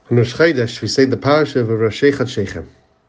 On Rosh Chodesh, we say the parasha of Rosh Shechem.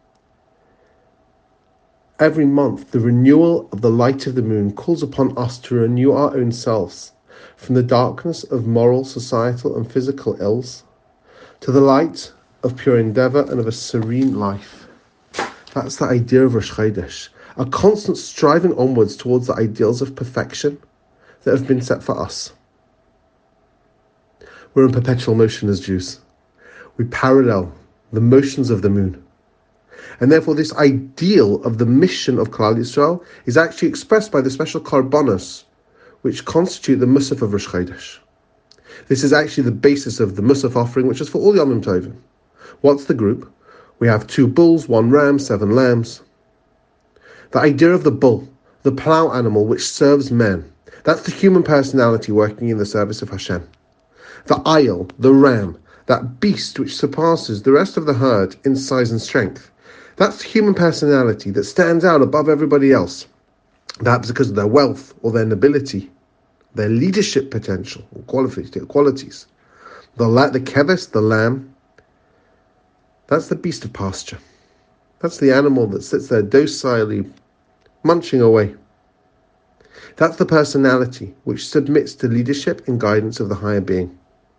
Every month, the renewal of the light of the moon calls upon us to renew our own selves from the darkness of moral, societal, and physical ills to the light of pure endeavor and of a serene life. That's the idea of Rosh Chodesh, a constant striving onwards towards the ideals of perfection that have been set for us. We're in perpetual motion as Jews. We parallel the motions of the moon. And therefore this ideal of the mission of Klal Yisrael is actually expressed by the special karbonos, which constitute the Musaf of Rosh Chodesh. This is actually the basis of the Musaf offering, which is for all Yomim Tovim. What's the group? We have 2 bulls, 1 ram, 7 lambs. The idea of the bull, the plow animal which serves men, that's the human personality working in the service of Hashem. The ayil, the ram, that beast which surpasses the rest of the herd in size and strength. That's the human personality that stands out above everybody else, perhaps because of their wealth or their nobility, their leadership potential or qualities. The keves, the lamb, that's the beast of pasture. That's the animal that sits there docilely munching away. That's the personality which submits to leadership and guidance of the higher being.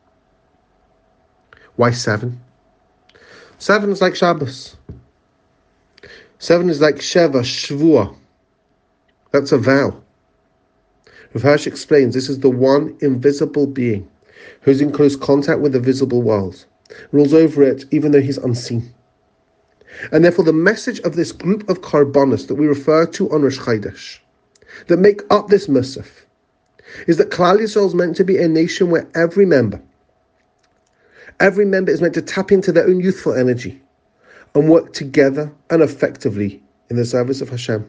Why 7? 7 is like Shabbos. 7 is like Sheva, Shvua. That's a vow. Rav Hirsch explains this is the one invisible being who's in close contact with the visible world, rules over it even though he's unseen. And therefore the message of this group of karbonos that we refer to on Rosh Chodesh, that make up this Musaf, is that Klal Yisrael is meant to be a nation where every member is meant to tap into their own youthful energy and work together and effectively in the service of Hashem.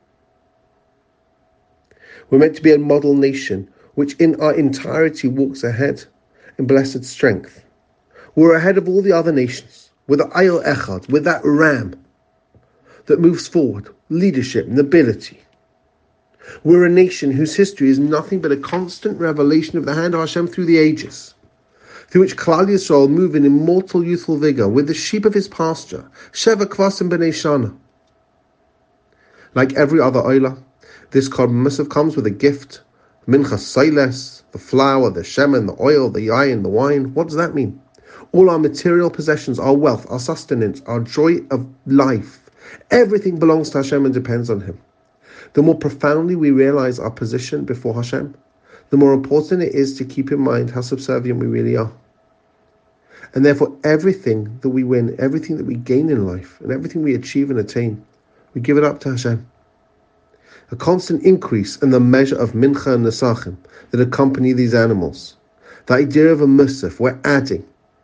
We're meant to be a model nation which in our entirety walks ahead in blessed strength. We're ahead of all the other nations, with the Ayil Echad, with that ram that moves forward, leadership, nobility. We're a nation whose history is nothing but a constant revelation of the hand of Hashem through the ages, through which Klal Yisrael move in immortal youthful vigor with the sheep of his pasture, Sheva Kvasim B'nei Shana. Like every other Oila, this Korban Musaf comes with a gift, Minchas Seiles, the flour, the shemen, the oil, the yayin, the wine. What does that mean? All our material possessions, our wealth, our sustenance, our joy of life, everything belongs to Hashem and depends on Him. The more profoundly we realize our position before Hashem, the more important it is to keep in mind how subservient we really are. And therefore everything that we win, everything that we gain in life, and everything we achieve and attain, we give it up to Hashem. A constant increase in the measure of mincha and nesachim that accompany these animals. The idea of a musaf, we're adding.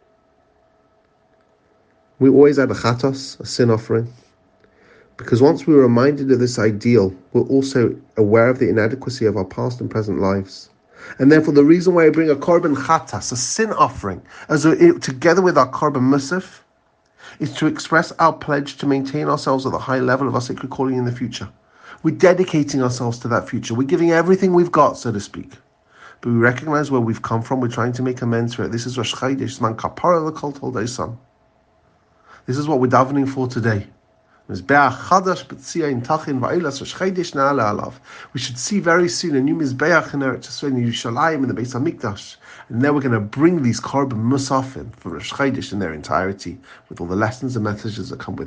We always add a chatos, a sin offering, because once we're reminded of this ideal, we're also aware of the inadequacy of our past and present lives. And therefore the reason why I bring a korban chatas, a sin offering, together with our korban musaf, is to express our pledge to maintain ourselves at the high level of our sacred calling in the future. We're dedicating ourselves to that future. We're giving everything we've got, so to speak. But we recognize where we've come from. We're trying to make amends for it. This is Rosh Chodesh, man kapara l'kol toldei son. This is what we're davening for today. We should see very soon a new Mizbeach in Eretz Yisrael, in Yerushalayim, in the Beis HaMikdash. And then we're going to bring these Korban Musafim for Rosh Chodesh in their entirety, with all the lessons and messages that come with it.